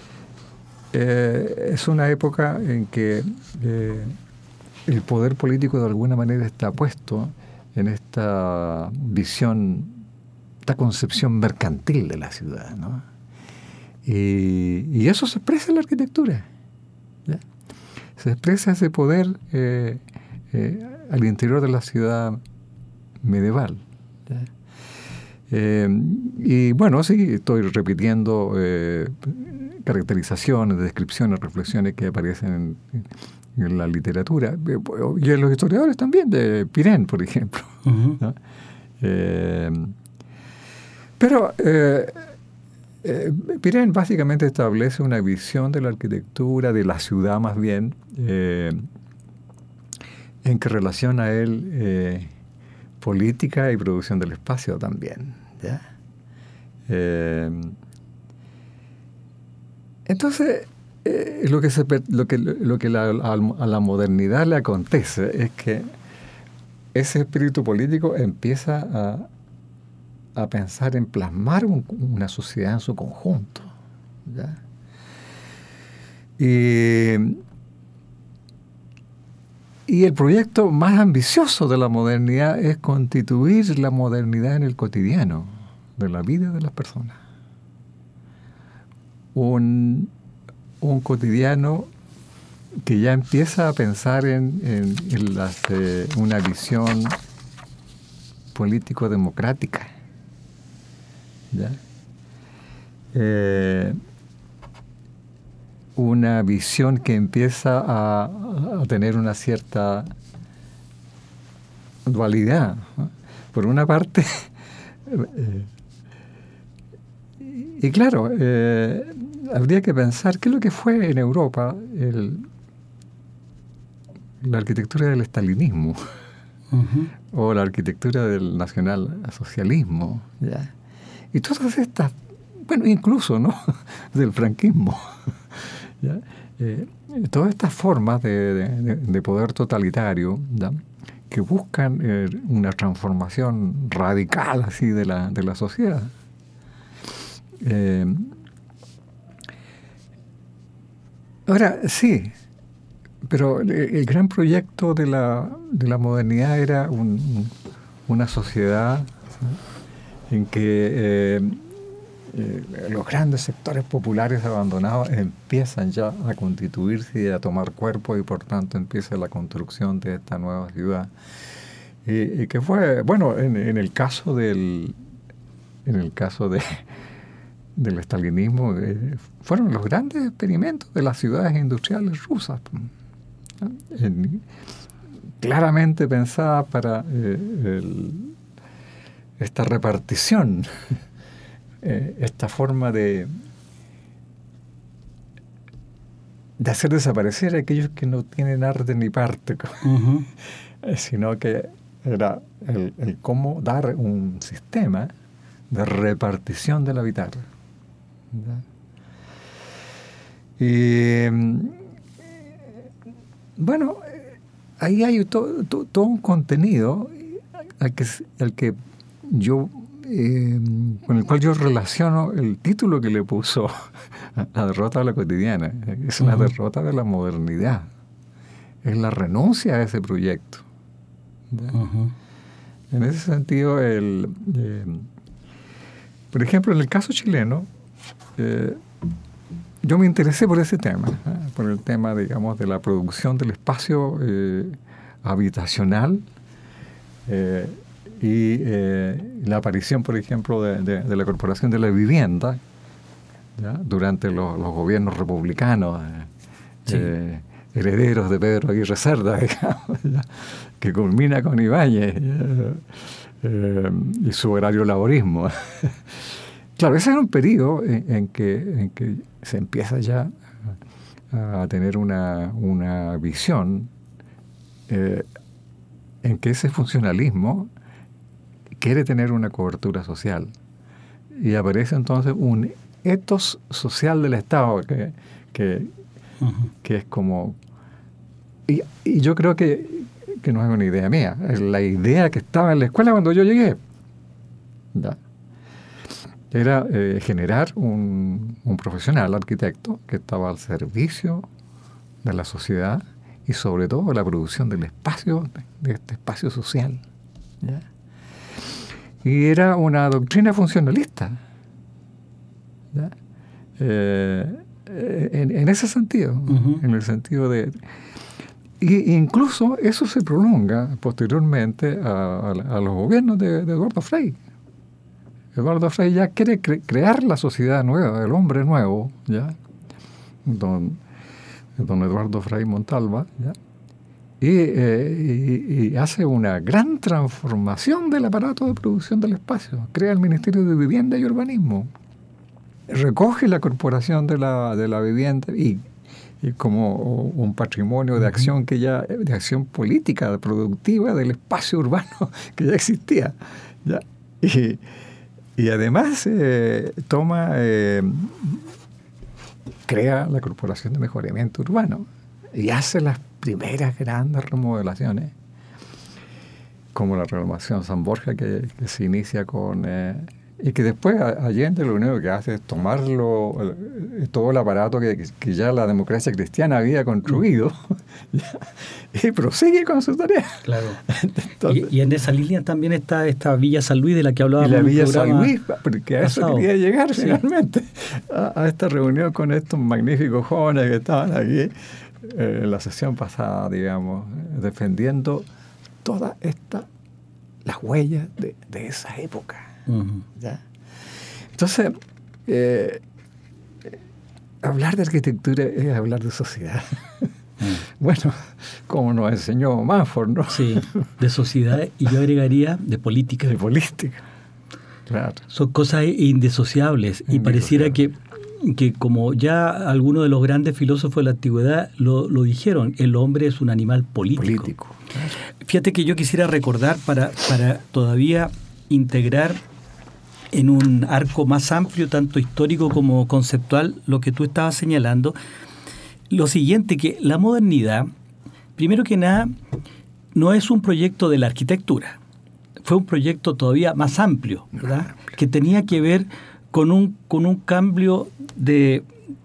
Speaker 4: eh, es una época en que eh, el poder político de alguna manera está puesto en esta visión, esta concepción mercantil de la ciudad, ¿no? Y, y eso se expresa en la arquitectura, ¿ya? Se expresa ese poder eh, eh, al interior de la ciudad medieval, ¿ya? Eh, y bueno, sí, estoy repitiendo eh, caracterizaciones, descripciones, reflexiones que aparecen en, en la literatura, y en los historiadores también, de Pirén, por ejemplo. Uh-huh. ¿No? Eh, pero eh, eh, Pirén básicamente establece una visión de la arquitectura, de la ciudad más bien, eh, en que relaciona a él eh, política y producción del espacio también, ¿ya? Eh, entonces, eh, lo que, se, lo que, lo que la, a, a la modernidad le acontece es que ese espíritu político empieza a, a pensar en plasmar un, una sociedad en su conjunto, ¿ya? Y, y el proyecto más ambicioso de la modernidad es constituir la modernidad en el cotidiano de la vida de las personas. Un, un cotidiano que ya empieza a pensar en, en, en las, eh, una visión político-democrática, ¿ya? Eh, una visión que empieza a, a tener una cierta dualidad, ¿no? Por una parte, eh, y claro, eh, habría que pensar qué es lo que fue en Europa el, la arquitectura del estalinismo, uh-huh, o la arquitectura del nacionalsocialismo, ¿ya? Y todas estas, bueno, incluso, ¿no?, del franquismo, ¿ya? Eh, todas estas formas de, de, de poder totalitario, ¿ya?, que buscan eh, una transformación radical así de la, de la sociedad. Eh, ahora, sí, pero el, el gran proyecto de la, de la modernidad era un, una sociedad, ¿sí?, en que eh, eh, los grandes sectores populares abandonados empiezan ya a constituirse y a tomar cuerpo, y por tanto empieza la construcción de esta nueva ciudad. Y, y que fue, bueno, en, en el caso del, en el caso de del estalinismo, eh, fueron los grandes experimentos de las ciudades industriales rusas, ¿no?, en, claramente pensadas para eh, el, esta repartición, eh, esta forma de de hacer desaparecer a aquellos que no tienen arte ni parte, uh-huh, sino que era el, el cómo dar un sistema de repartición del habitar. Y bueno, ahí hay to, to, todo un contenido al que, al que yo eh, con el cual yo relaciono el título que le puso La derrota de la cotidiana. Es una uh-huh. derrota de la modernidad, es la renuncia a ese proyecto. Uh-huh. En ese sentido, el, eh, por ejemplo, en el caso chileno, Eh, yo me interesé por ese tema, ¿eh? por el tema, digamos, de la producción del espacio eh, habitacional eh, y eh, la aparición, por ejemplo, de, de, de la Corporación de la Vivienda, ¿ya?, durante los, los gobiernos republicanos, eh, sí. eh, herederos de Pedro Aguirre Cerda, digamos, ¿ya?, que culmina con Ibáñez eh, eh, y su horario laborismo. Claro, ese era un periodo en, en, que, en que se empieza ya a, a tener una, una visión eh, en que ese funcionalismo quiere tener una cobertura social. Y aparece entonces un etos social del Estado que, que, uh-huh. que es como... Y, y yo creo que, que no es una idea mía, es la idea que estaba en la escuela cuando yo llegué. ¿Ya? Era eh, generar un, un profesional arquitecto que estaba al servicio de la sociedad y sobre todo la producción del espacio, de este espacio social, ¿ya? Y era una doctrina funcionalista, ¿ya? Eh, en, en ese sentido, uh-huh. en el sentido de... Y incluso eso se prolonga posteriormente a, a, a los gobiernos de, de Eduardo Frei. Eduardo Frei ya quiere cre- crear la sociedad nueva, el hombre nuevo, ¿ya? Don, don Eduardo Frei Montalva, ¿ya? Y, eh, y, y hace una gran transformación del aparato de producción del espacio. Crea el Ministerio de Vivienda y Urbanismo. Recoge la Corporación de la, de la Vivienda y, y como un patrimonio de acción que ya, de acción política, productiva del espacio urbano que ya existía, ¿ya? Y, Y además eh, toma, eh, crea la Corporación de Mejoramiento Urbano y hace las primeras grandes remodelaciones, como la remodelación San Borja, que, que se inicia con... Eh, y que después Allende lo único que hace es tomarlo, el, todo el aparato que, que ya la democracia cristiana había construido y prosigue con su tarea.
Speaker 3: Claro. Entonces, y, y en esa línea también está esta Villa San Luis de la que hablábamos.
Speaker 4: Y la Villa San Luis, porque a eso
Speaker 3: pasado.
Speaker 4: quería llegar
Speaker 3: Sí.
Speaker 4: finalmente, a, a esta reunión con estos magníficos jóvenes que estaban aquí eh, en la sesión pasada, digamos, defendiendo todas estas, las huellas de, de esa época. Uh-huh. ¿Ya? Entonces, eh, hablar de arquitectura es hablar de sociedad. Uh-huh. Bueno, como nos enseñó Manford, ¿no?
Speaker 3: Sí, de sociedad, y yo agregaría de política.
Speaker 4: De política, claro.
Speaker 3: Son cosas indisociables, y pareciera que, que como ya algunos de los grandes filósofos de la antigüedad lo, lo dijeron, el hombre es un animal político.
Speaker 4: Político, claro.
Speaker 3: Fíjate que yo quisiera recordar para, para todavía integrar en un arco más amplio, tanto histórico como conceptual, lo que tú estabas señalando, lo siguiente, que la modernidad, primero que nada, no es un proyecto de la arquitectura, fue un proyecto todavía más amplio, ¿verdad? Que tenía que ver con un, con un cambio de,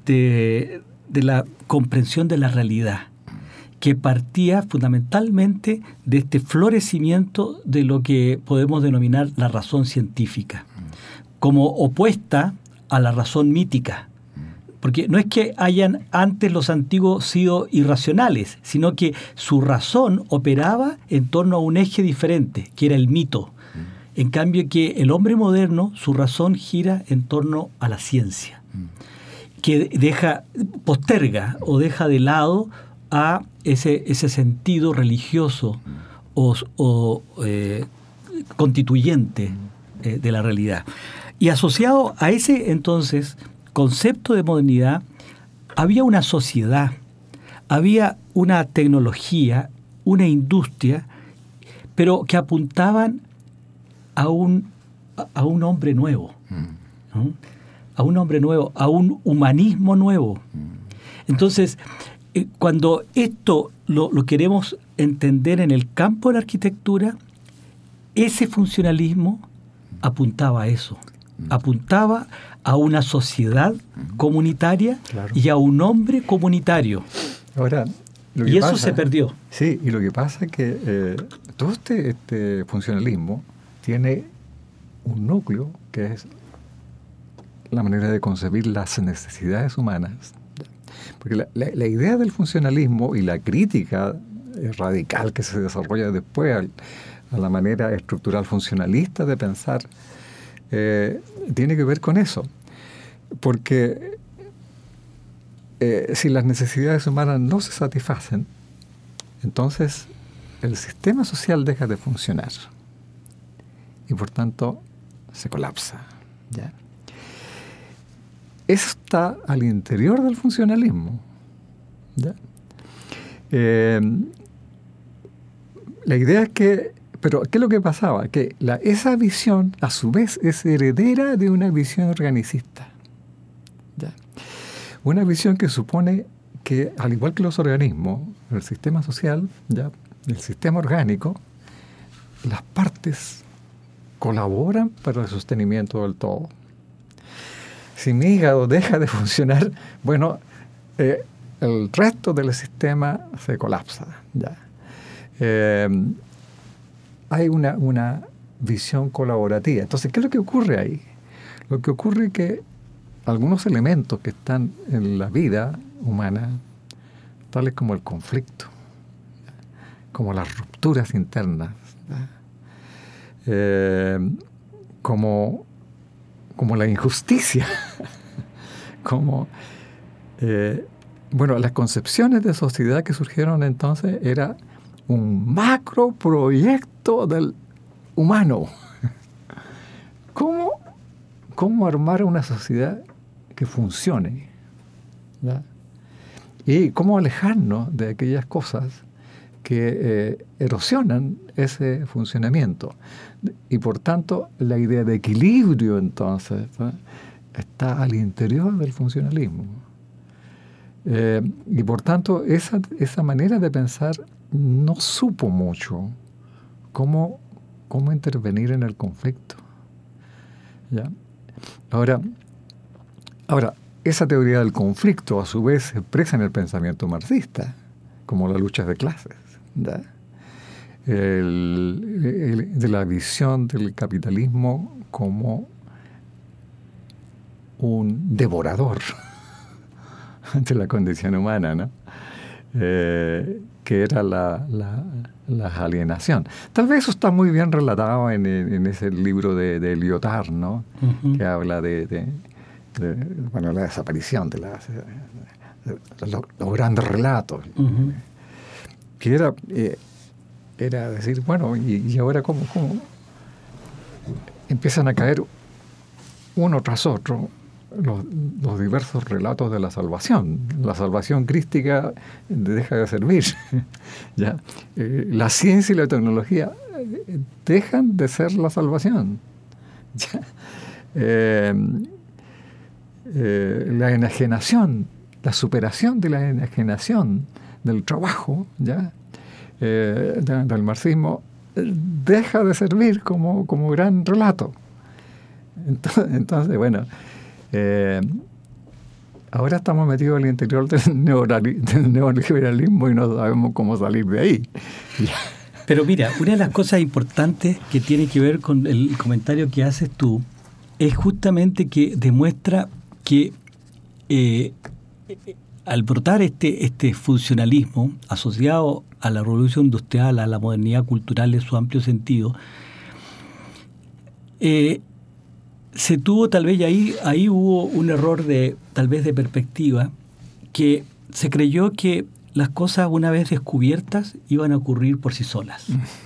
Speaker 3: de, de la comprensión de la realidad, que partía fundamentalmente de este florecimiento de lo que podemos denominar la razón científica, como opuesta a la razón mítica. Porque no es que hayan antes los antiguos sido irracionales, sino que su razón operaba en torno a un eje diferente, que era el mito. En cambio que el hombre moderno, su razón gira en torno a la ciencia, que deja, posterga o deja de lado a ese, ese sentido religioso o, o eh, constituyente eh, de la realidad. Y asociado a ese entonces concepto de modernidad, había una sociedad, había una tecnología, una industria, pero que apuntaban a un, a un hombre nuevo, ¿no? A un hombre nuevo, a un humanismo nuevo. Entonces, eh, cuando esto lo, lo queremos entender en el campo de la arquitectura, ese funcionalismo apuntaba a eso. Apuntaba a una sociedad comunitaria, claro, y a un hombre comunitario.
Speaker 4: Ahora, lo que
Speaker 3: y eso
Speaker 4: pasa,
Speaker 3: se perdió.
Speaker 4: Sí, y lo que pasa es que eh, todo este, este funcionalismo tiene un núcleo que es la manera de concebir las necesidades humanas. Porque la, la, la idea del funcionalismo y la crítica radical que se desarrolla después al, a la manera estructural funcionalista de pensar Eh, tiene que ver con eso, porque eh, si las necesidades humanas no se satisfacen, entonces el sistema social deja de funcionar y por tanto se colapsa, ¿ya? Eso está al interior del funcionalismo, ¿ya? Eh, la idea es que Pero, ¿qué es lo que pasaba? Que la, esa visión, a su vez, es heredera de una visión organicista. ¿Ya? Una visión que supone que, al igual que los organismos, el sistema social, ¿ya?, el sistema orgánico, las partes colaboran para el sostenimiento del todo. Si mi hígado deja de funcionar, bueno, eh, el resto del sistema se colapsa, ¿ya? Eh, hay una, una visión colaborativa. Entonces, ¿qué es lo que ocurre ahí? Lo que ocurre es que algunos elementos que están en la vida humana, tales como el conflicto, como las rupturas internas, eh, como, como la injusticia, como... Eh, bueno, las concepciones de sociedad que surgieron entonces era un macro proyecto del humano. ¿Cómo, cómo armar una sociedad que funcione? ¿Verdad? Y cómo alejarnos de aquellas cosas que eh, erosionan ese funcionamiento. Y por tanto, la idea de equilibrio entonces, ¿verdad?, está al interior del funcionalismo. Eh, y por tanto, esa, esa manera de pensar no supo mucho cómo, cómo intervenir en el conflicto. ¿Ya? Ahora, ahora, esa teoría del conflicto a su vez se expresa en el pensamiento marxista, como la lucha de clases, ¿ya? El, el, de la visión del capitalismo como un devorador de la condición humana, ¿no? Eh, que era la, la, la alienación. Tal vez eso está muy bien relatado en, en ese libro de, de Lyotard, ¿no? Uh-huh. Que habla de, de, de bueno, la desaparición de, las, de, de los, los grandes relatos. Uh-huh. Que era, eh, era decir, bueno, y, y ahora cómo, cómo empiezan a caer uno tras otro Los, los diversos relatos de la salvación. La salvación crística deja de servir. ¿Ya? Eh, la ciencia y la tecnología dejan de ser la salvación. ¿Ya? Eh, eh, la enajenación, la superación de la enajenación del trabajo, ¿ya? Eh, de, del marxismo, deja de servir como, como gran relato. Entonces, entonces bueno, Eh, ahora estamos metidos al interior del, del neoliberalismo y no sabemos cómo salir de ahí.
Speaker 3: Pero mira, una de las cosas importantes que tiene que ver con el comentario que haces tú es justamente que demuestra que eh, al brotar este, este funcionalismo asociado a la revolución industrial, a la modernidad cultural en su amplio sentido, eh, se tuvo tal vez, ahí, ahí hubo un error de tal vez de perspectiva, que se creyó que las cosas una vez descubiertas iban a ocurrir por sí solas,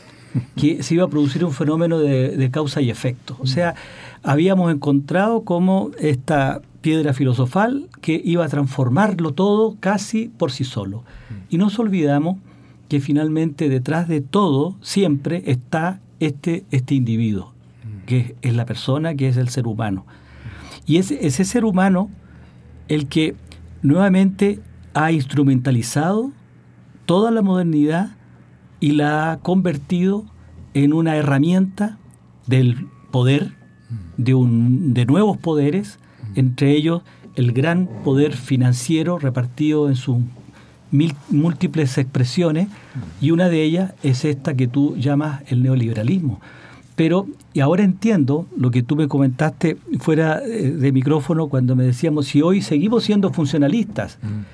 Speaker 3: que se iba a producir un fenómeno de, de causa y efecto. O sea, habíamos encontrado como esta piedra filosofal que iba a transformarlo todo casi por sí solo. Y nos olvidamos que finalmente detrás de todo siempre está este, este individuo, que es la persona, que es el ser humano. Y es ese ser humano el que nuevamente ha instrumentalizado toda la modernidad y la ha convertido en una herramienta del poder, de, un, de nuevos poderes, entre ellos el gran poder financiero repartido en sus mil, múltiples expresiones, y una de ellas es esta que tú llamas el neoliberalismo. Pero, y ahora entiendo lo que tú me comentaste fuera de micrófono cuando me decíamos, si hoy seguimos siendo funcionalistas, mm.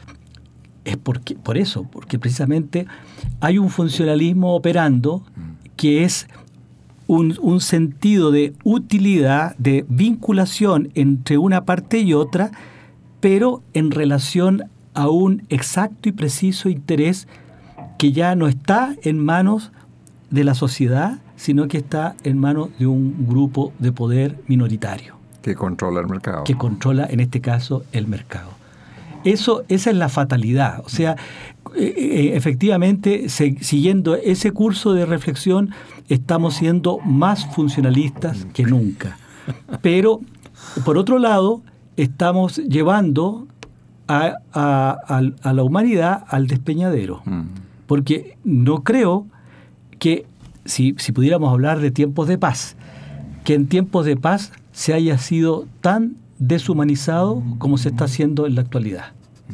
Speaker 3: es porque, por eso, porque precisamente hay un funcionalismo operando mm. que es un, un sentido de utilidad, de vinculación entre una parte y otra, pero en relación a un exacto y preciso interés que ya no está en manos de la sociedad, sino que está en manos de un grupo de poder minoritario.
Speaker 4: Que controla el mercado.
Speaker 3: Que controla, en este caso, el mercado. Eso, esa es la fatalidad. O sea, eh, efectivamente, se, siguiendo ese curso de reflexión, estamos siendo más funcionalistas que nunca. Pero, por otro lado, estamos llevando a, a, a, a la humanidad al despeñadero. Porque no creo que Si, si pudiéramos hablar de tiempos de paz, que en tiempos de paz se haya sido tan deshumanizado como se está haciendo en la actualidad.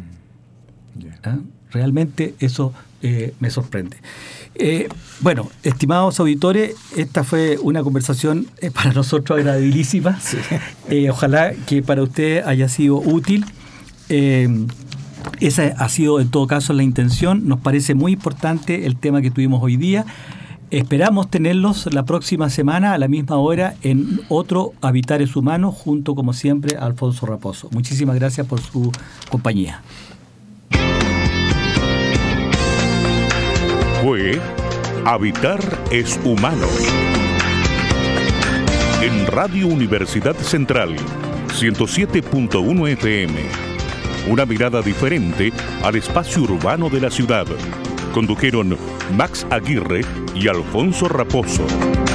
Speaker 3: ¿Ah? Realmente eso eh, me sorprende. Eh, bueno, estimados auditores, esta fue una conversación eh, para nosotros agradabilísima. Sí. Eh, ojalá que para usted haya sido útil. Eh, esa ha sido en todo caso la intención. Nos parece muy importante el tema que tuvimos hoy día. Esperamos tenerlos la próxima semana a la misma hora en otro Habitares Humanos, junto como siempre a Alfonso Raposo. Muchísimas gracias por su compañía.
Speaker 2: Fue Habitar es Humano en Radio Universidad Central ciento siete punto uno F M. Una mirada diferente al espacio urbano de la ciudad. Condujeron Max Aguirre y Alfonso Raposo.